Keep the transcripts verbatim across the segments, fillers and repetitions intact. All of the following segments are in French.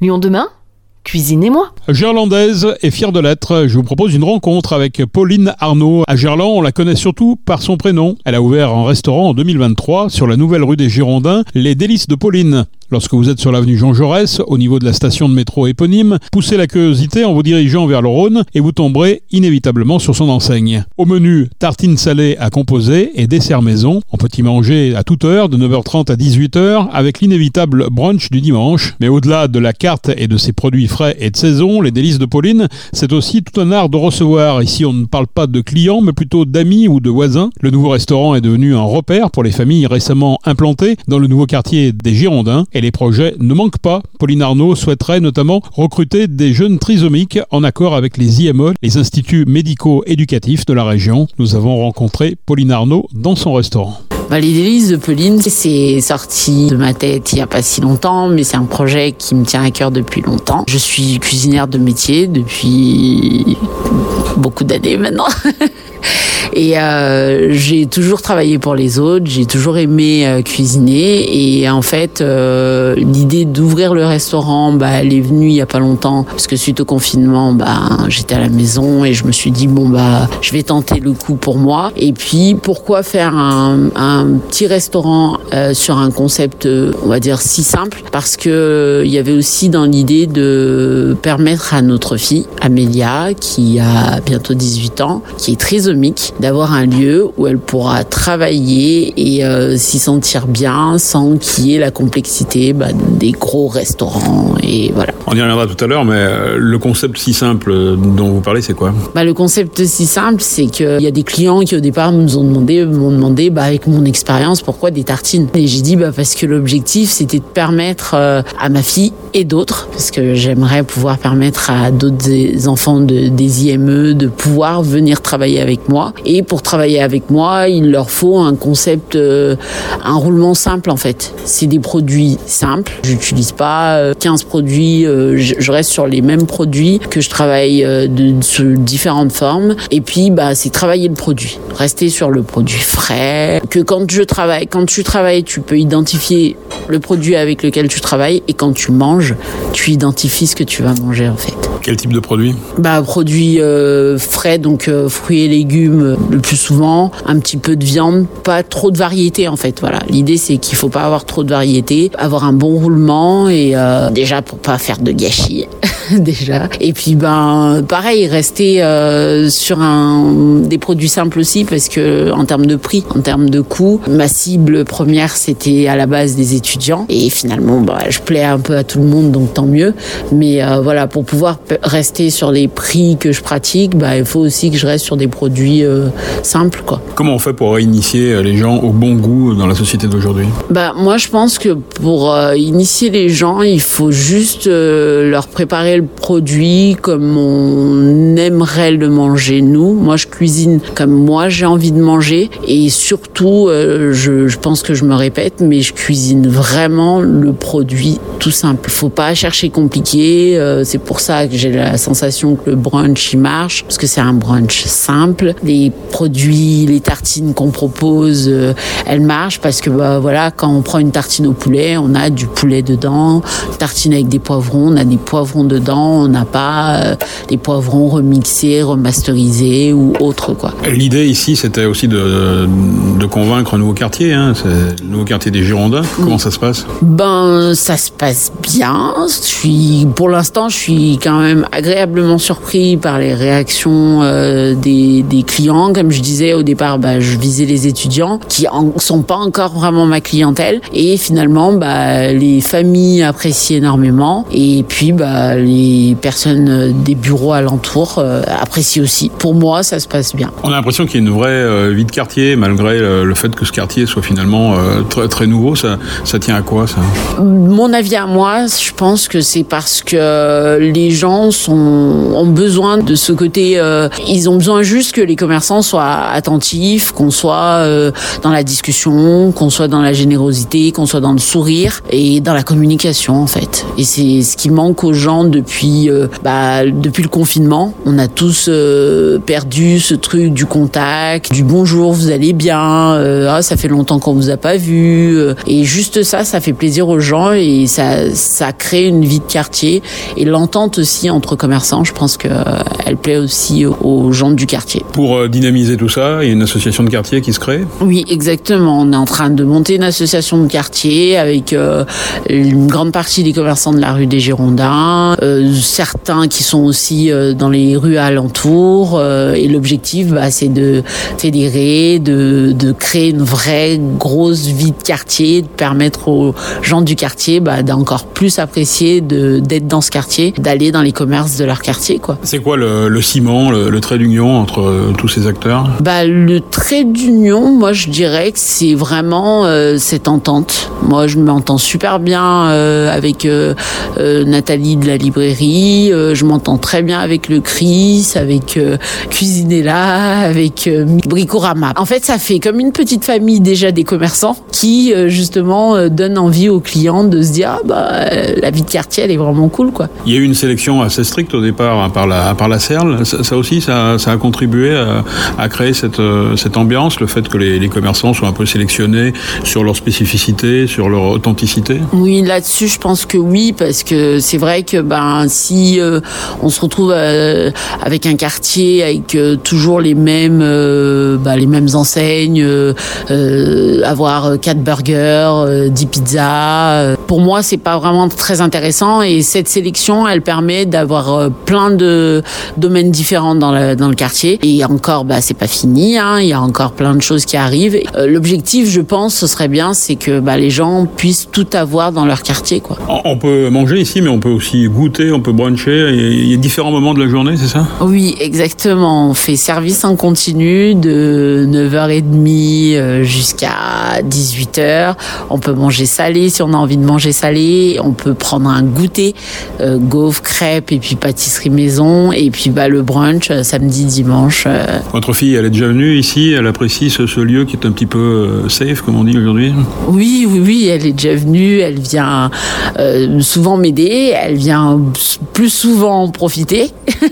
Lyon demain, cuisinez-moi. Gerlandaise et fière de l'être, je vous propose une rencontre avec Pauline Arnaud. À Gerland, on la connaît surtout par son prénom. Elle a ouvert un restaurant en deux mille vingt-trois sur la nouvelle rue des Girondins, Les Délices de Pauline. Lorsque vous êtes sur l'avenue Jean Jaurès, au niveau de la station de métro éponyme, poussez la curiosité en vous dirigeant vers le Rhône et vous tomberez inévitablement sur son enseigne. Au menu, tartines salées à composer et dessert maison. On peut y manger à toute heure, de neuf heures trente à dix-huit heures, avec l'inévitable brunch du dimanche. Mais au-delà de la carte et de ses produits frais et de saison, les Délices de Pauline, c'est aussi tout un art de recevoir. Ici, on ne parle pas de clients, mais plutôt d'amis ou de voisins. Le nouveau restaurant est devenu un repère pour les familles récemment implantées dans le nouveau quartier des Girondins. Et les projets ne manquent pas. Pauline Arnaud souhaiterait notamment recruter des jeunes trisomiques en accord avec les I M E, les instituts médico-éducatifs de la région. Nous avons rencontré Pauline Arnaud dans son restaurant. Bah, les Délices de Pauline, c'est sorti de ma tête il n'y a pas si longtemps, mais c'est un projet qui me tient à cœur depuis longtemps. Je suis cuisinière de métier depuis beaucoup d'années maintenant. Et euh, j'ai toujours travaillé pour les autres, j'ai toujours aimé euh, cuisiner. Et en fait, euh, l'idée d'ouvrir le restaurant, bah, elle est venue il y a pas longtemps, parce que suite au confinement, bah, j'étais à la maison et je me suis dit bon bah, je vais tenter le coup pour moi. Et puis pourquoi faire un, un petit restaurant euh, sur un concept, on va dire si simple, parce que euh, il y avait aussi dans l'idée de permettre à notre fille Amélia, qui a bientôt dix-huit ans, qui est trisomique, d'avoir un lieu où elle pourra travailler et euh, s'y sentir bien sans qu'il y ait la complexité bah, des gros restaurants et voilà. On y reviendra tout à l'heure, mais euh, le concept si simple dont vous parlez, c'est quoi ? Bah, le concept si simple, c'est qu'il y a des clients qui au départ nous ont demandé, m'ont demandé bah, avec mon expérience, pourquoi des tartines ? Et j'ai dit bah, parce que l'objectif c'était de permettre euh, à ma fille et d'autres, parce que j'aimerais pouvoir permettre à d'autres enfants de, des I M E de pouvoir venir travailler avec moi. Et pour travailler avec moi, il leur faut un concept, euh, un roulement simple en fait. C'est des produits simples. J'utilise pas euh, quinze produits, euh, je, je reste sur les mêmes produits que je travaille euh, de, de, sous différentes formes. Et puis, bah, c'est travailler le produit. Rester sur le produit frais. Que quand je travaille, quand tu travailles, tu peux identifier le produit avec lequel tu travailles. Et quand tu manges, tu identifies ce que tu vas manger en fait. Quel type de produit ? Bah, produits euh, frais, donc euh, fruits et légumes le plus souvent, un petit peu de viande, pas trop de variété en fait. Voilà, l'idée c'est qu'il faut pas avoir trop de variété, avoir un bon roulement et euh, déjà pour pas faire de gâchis déjà. Et puis ben pareil, rester euh, sur un des produits simples aussi parce que en termes de prix, en termes de coût, ma cible première c'était à la base des étudiants et finalement bah je plais un peu à tout le monde donc tant mieux. Mais euh, voilà, pour pouvoir rester sur les prix que je pratique, bah il faut aussi que je reste sur des produits euh, simple quoi. Comment on fait pour initier les gens au bon goût dans la société d'aujourd'hui ? Bah moi je pense que pour euh, initier les gens, il faut juste euh, leur préparer le produit comme on aimerait le manger nous. Moi je cuisine comme moi j'ai envie de manger et surtout euh, je, je pense que je me répète mais je cuisine vraiment le produit tout simple. Faut pas chercher compliqué, euh, c'est pour ça que j'ai la sensation que le brunch il marche parce que c'est un brunch simple. Les produits, les tartines qu'on propose, euh, elles marchent parce que bah, voilà, quand on prend une tartine au poulet, on a du poulet dedans. Tartine avec des poivrons, on a des poivrons dedans. On n'a pas euh, des poivrons remixés, remasterisés ou autres quoi. L'idée ici, c'était aussi de, de convaincre un nouveau quartier. Hein. C'est le nouveau quartier des Girondins. Comment ça se passe ? Ben, ça se passe bien. Je suis, pour l'instant, je suis quand même agréablement surpris par les réactions euh, des, des clients. Comme je disais au départ, bah, je visais les étudiants qui en sont pas encore vraiment ma clientèle. Et finalement, bah, les familles apprécient énormément. Et puis, bah, les personnes des bureaux alentours euh, apprécient aussi. Pour moi, ça se passe bien. On a l'impression qu'il y a une vraie euh, vie de quartier, malgré euh, le fait que ce quartier soit finalement euh, très, très nouveau. Ça, ça tient à quoi, ça ? Mon avis à moi, je pense que c'est parce que les gens sont, ont besoin de ce côté... Euh, ils ont besoin juste que que les commerçants soient attentifs, qu'on soit euh, dans la discussion, qu'on soit dans la générosité, qu'on soit dans le sourire et dans la communication en fait. Et c'est ce qui manque aux gens depuis euh, bah, depuis le confinement. On a tous euh, perdu ce truc du contact, du bonjour, vous allez bien, euh, ah, ça fait longtemps qu'on vous a pas vu. Euh, et juste ça, ça fait plaisir aux gens et ça ça crée une vie de quartier et l'entente aussi entre commerçants. Je pense que euh, elle plaît aussi aux gens du quartier. Pour euh, dynamiser tout ça, il y a une association de quartier qui se crée ? Oui, exactement. On est en train de monter une association de quartier avec euh, une grande partie des commerçants de la rue des Girondins, euh, certains qui sont aussi euh, dans les rues alentours. Euh, et l'objectif, bah, c'est de fédérer, de, de créer une vraie grosse vie de quartier, de permettre aux gens du quartier bah, d'encore plus apprécier de, d'être dans ce quartier, d'aller dans les commerces de leur quartier, quoi. C'est quoi le, le ciment, le, le trait d'union entre euh, tous ces acteurs ? Bah, le trait d'union, moi je dirais que c'est vraiment euh, cette entente. Moi je m'entends super bien euh, avec euh, euh, Nathalie de la librairie, euh, je m'entends très bien avec le Chris, avec euh, Cuisinella, avec euh, Bricorama. En fait ça fait comme une petite famille déjà des commerçants qui euh, justement euh, donne envie aux clients de se dire ah, bah, euh, la vie de quartier elle est vraiment cool quoi. Il y a eu une sélection assez stricte au départ hein, par la, par la C E R L. Ça, ça aussi ça, ça a contribué à, à créer cette, euh, cette ambiance, le fait que les, les commerçants soient un peu sélectionnés sur leur spécificité, sur leur authenticité. Oui, là-dessus, je pense que oui, parce que c'est vrai que ben si euh, on se retrouve euh, avec un quartier avec euh, toujours les mêmes euh, bah, les mêmes enseignes, euh, euh, avoir quatre burgers, euh, dix pizzas, euh, pour moi, c'est pas vraiment très intéressant. Et cette sélection, elle permet d'avoir euh, plein de domaines différents dans le dans le quartier. Et encore, bah c'est pas fini, hein, il y a encore plein de choses qui arrivent. Euh, l'objectif, je pense, ce serait bien, c'est que bah, les gens puissent tout avoir dans leur quartier, quoi. On peut manger ici, mais on peut aussi goûter, on peut bruncher. Il y a différents moments de la journée, c'est ça ? Oui, exactement. On fait service en continu de neuf heures trente jusqu'à dix-huit heures. On peut manger salé si on a envie de manger salé. On peut prendre un goûter, euh, gaufres, crêpes et puis pâtisserie maison. Et puis bah, le brunch, samedi, dimanche. Euh... Votre fille, elle est déjà venue ici, elle apprécie ce, ce lieu qui est un petit peu euh, safe, comme on dit aujourd'hui ? Oui, oui, oui, elle est déjà venue, elle vient euh, souvent m'aider, elle vient plus souvent profiter.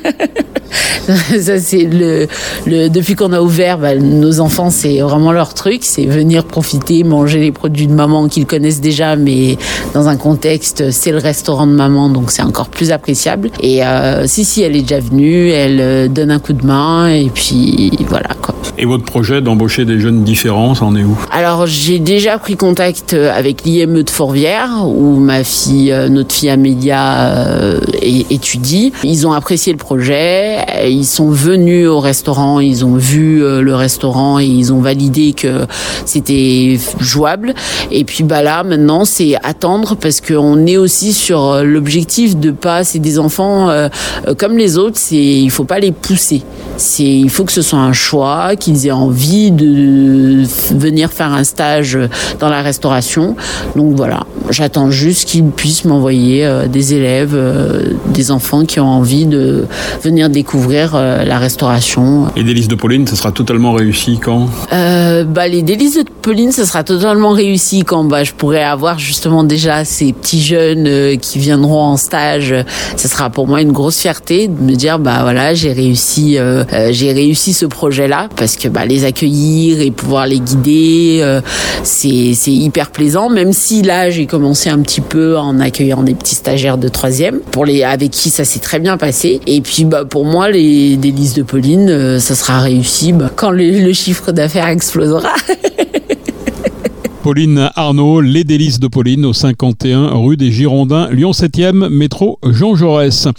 Ça, c'est le, le, depuis qu'on a ouvert, bah, nos enfants, c'est vraiment leur truc, c'est venir profiter, manger les produits de maman qu'ils connaissent déjà, mais dans un contexte, c'est le restaurant de maman, donc c'est encore plus appréciable. Et euh, si, si, elle est déjà venue, elle euh, donne un coup de main, et puis voilà, quoi. Et votre projet d'embaucher des jeunes différents, ça en est où ? Alors, j'ai déjà pris contact avec l'I M E de Fourvière, où ma fille, notre fille Amélia, euh, étudie. Ils ont apprécié le projet, ils sont venus au restaurant, ils ont vu euh, le restaurant et ils ont validé que c'était jouable. Et puis bah là, maintenant, c'est attendre parce qu'on est aussi sur l'objectif de pas, c'est des enfants euh, comme les autres, c'est, il faut pas les pousser. C'est, il faut que ce soit un choix, qu'ils aient envie de venir faire un stage dans la restauration. Donc voilà, j'attends juste qu'ils puissent m'envoyer euh, des élèves, euh, des enfants qui ont envie de venir découvrir euh, la restauration. Les délices de Pauline, ça sera totalement réussi quand ? euh, bah, Les délices de Pauline, ça sera totalement réussi quand bah, je pourrai avoir justement déjà ces petits jeunes euh, qui viendront en stage. Ça sera pour moi une grosse fierté de me dire bah voilà, j'ai réussi, euh, euh, j'ai réussi ce projet-là, parce que bah, les accueillir et pouvoir les guider, euh, c'est, c'est hyper plaisant, même si là j'ai commencé un petit peu en accueillant des petits stagiaires de troisième, pour les, avec qui ça s'est très bien passé. Et puis bah, pour moi, les délices de Pauline, euh, ça sera réussi bah, quand le, le chiffre d'affaires explosera. Pauline Arnaud, Les Délices de Pauline, au cinquante et un rue des Girondins, Lyon septième, métro Jean Jaurès.